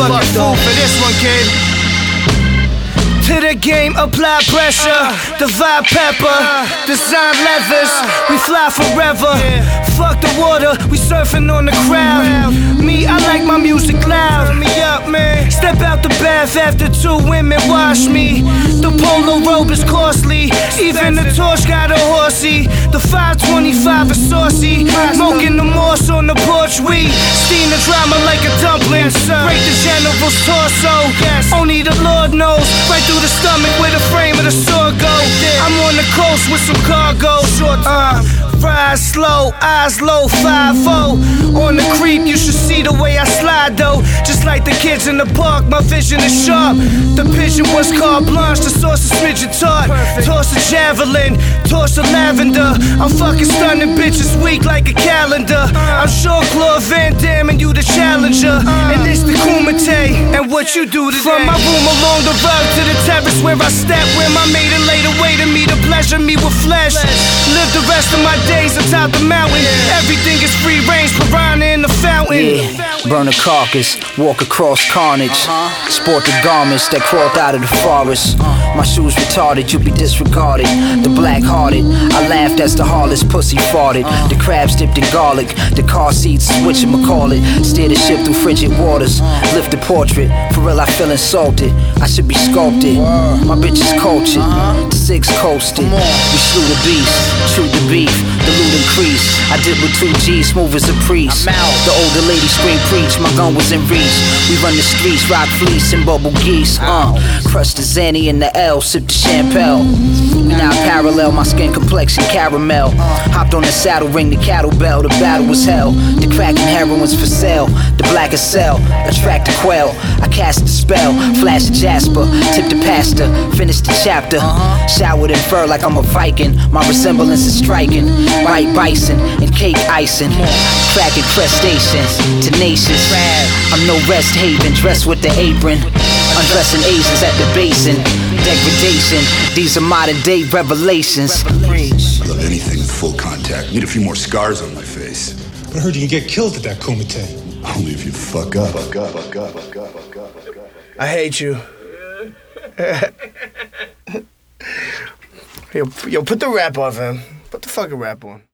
fucking fool for this one, kid. To the game, apply pressure. Divide pepper, design leathers. We fly forever. Fuck the water, we surfing on the crowd. Me, I like my music loud. Turn me up, man. Step out the bath after 2 women wash me. The polo robe is costly. Even the torch got a horsey. The 525 is saucy. Smoking the moss on the porch. We steam the drama like a dumpling. Break the general's torso. Only the Lord knows. Right through the stomach where the frame of the sword go. I'm on the coast with some cargo. Ride slow, eyes low, 5-0. On the creep, you should see the way I slide though. Just like the kids in the park, my vision is sharp. The pigeon was carte blanche, the sauce is midget tart. Toss a javelin, toss a lavender. I'm fucking stunning bitches weak like a calendar. I'm sure Claude Van Damme and you the challenger. And it's the Kumite, and what you do today. From my room along the rug to the terrace where I step, where my maiden laid away to me to pleasure me with flesh. Live the rest of my days atop the mountain. Everything is free range, piranha in the fountain. Burn a carcass, walk across carnage. Sport the garments that crawled out of the forest. My shoes retarded, you'll be disregarded. The black-hearted, I laughed as the heartless pussy farted. The crabs dipped in garlic, the car seats whatchamacallit. Steer the ship through frigid waters, lift the portrait. For real, I feel insulted, I should be sculpted. My bitch is cultured, the 6 coasted. We slew the beast, chewed the beef, the loot increased. I did with 2 G's, smooth as a priest. The older lady scream preach, my gun was in reach. We run the streets, rock fleece and bubble geese. Crushed the Zanny in the L, sip the champagne. We now parallel, my skin complexion caramel. Hopped on the saddle, ring the cattle bell. The battle was hell. The cracking heroin's for sale. The black is cell, attract the quail. I cast the spell, flash the jasper, tip the pasta, finish the chapter. Showered in fur like I'm a Viking. My resemblance is striking. White bison and cake icing. Cracking crustaceans, tenacious. I'm no rest haven, dressed with the apron. Undressing Asians at the basin. Degradation, these are modern day revelations. I love anything with full contact. Need a few more scars on my face. I heard you can get killed at that Kumite. Only if you fuck up. I hate you. Yo, put the rap on, fam. Put the fucking rap on.